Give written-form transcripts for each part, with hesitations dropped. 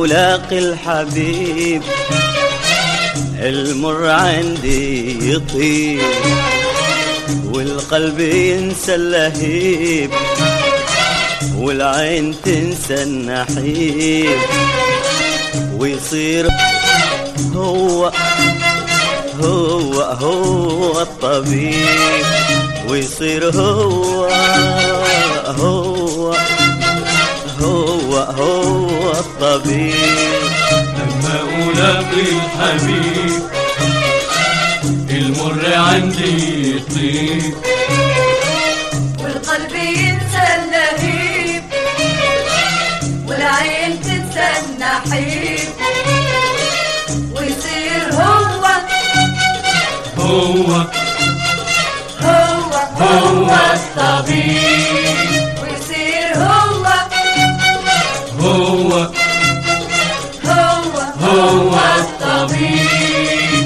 ألاقي الحبيب المر عندي يطيب، والقلب ينسى اللهيب، والعين تنسى النحيب، ويصير هو الطبيب، ويصير هو الطبيب. لما ألاقي الحبيب المر عندي يطيب، والقلب ينسى اللهيب، والعين تنسى النحيب، ويصير هو الطبيب، ويصير هو الطبيب.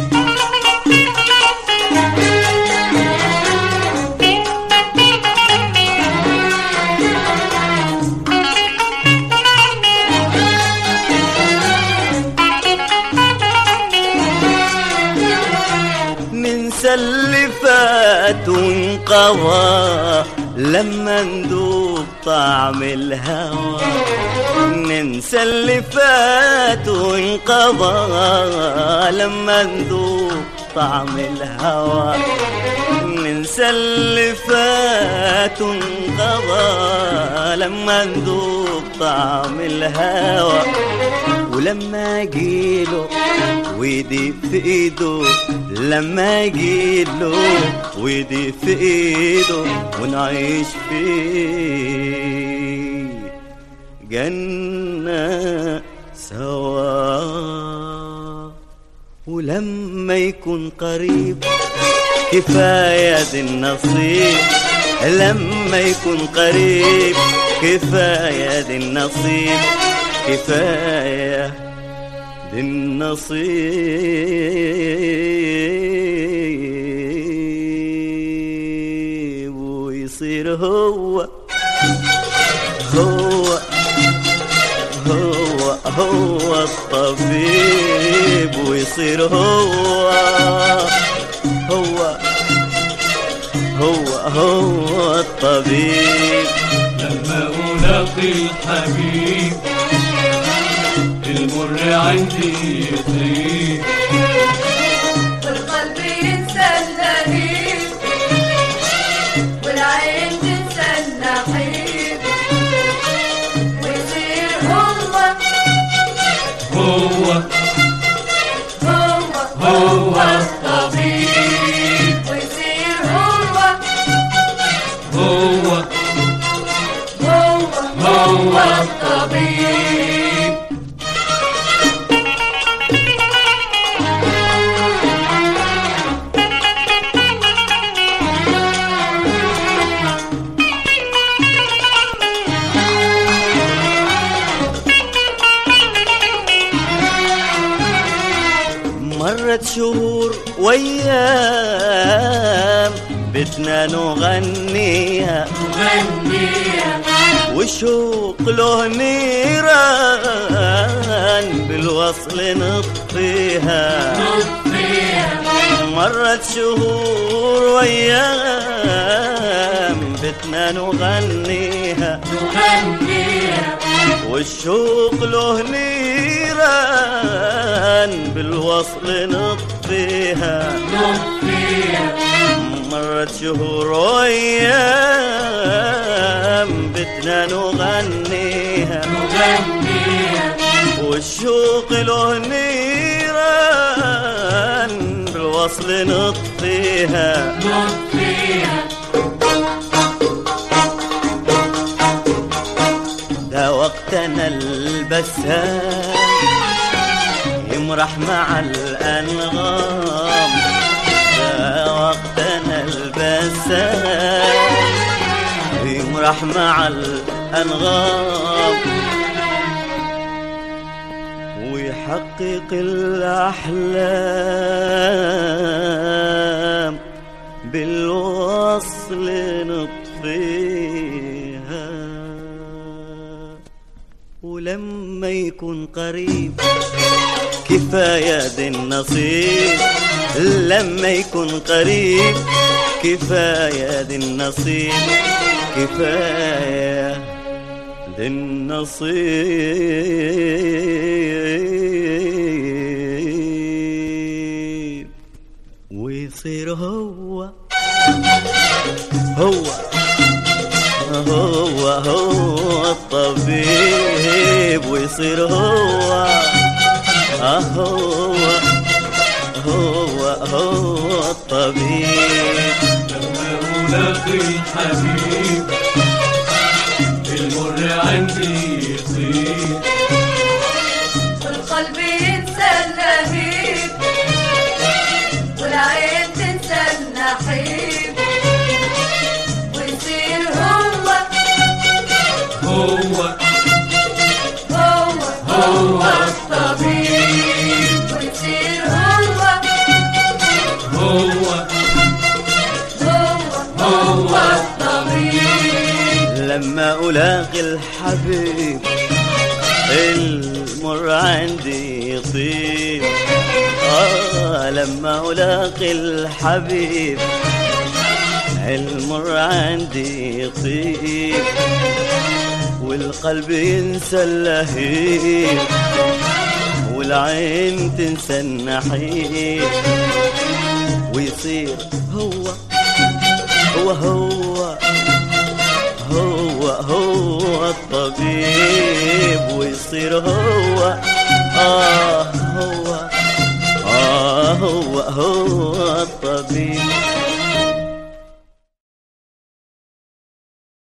ننسى اللي فات وانقضى لما ندوق طعم الهوى، ننسى اللي فات وانقضى لما ندوق طعم الهوى، ننسى اللي فات وانقضى لما ندوق طعم الهوى، ولما اجيله ويدي في ايده، لما اجيله ويدي في ايده، ونعيش فيه جنة سوا. ولما يكون قريب كفاية دي النصيب، لما يكون قريب كفاية دي النصيب، كفاية دي النصيب، ويصير هو الطبيب، ويصير هو الطبيب. لما ألاقي الحبيب المر عندي يطيب، والقلب ينسى اللهيب، والعين تنسى النحيب، ويصير هو الطبيب، ويصير هو الطبيب. مرت شهور وأيام بدنا نغنيها، والشوق له نيران بالوصل نطفيها، مرت شهور وأيام بدنا نغنيها، والشوق له نيران بالوصل نطفيها، مرت شهور وأيام بدنا نغنيها، والشوق له نيران بالوصل نطفيها. ده وقتنا البسام يمرح مع الأنغام، ده وقتنا البسام يمرح مع الأنغام، ويحقق الأحلام بالوصل نطفيها. ولما يكون قريب كفاية دي النصيب، لما يكون قريب كفاية دي النصيب، كفاية دي النصيب. ويصير هو الطبيب، ويصير هو الطبيب. لما ألاقي الحبيب المر عندي يطيب، والقلب ينسى اللهيب، والعين تنسى النحيب، ويصير هو الطبيب، ويصير هو الطبيب. لما ألاقي الحبيب المر عندي يطيب، لما ألاقي الحبيب المر عندي يطيب، والقلب ينسى اللهيب، والعين تنسى النحيب، ويصير هو الطبيب، ويصير هو الطبيب.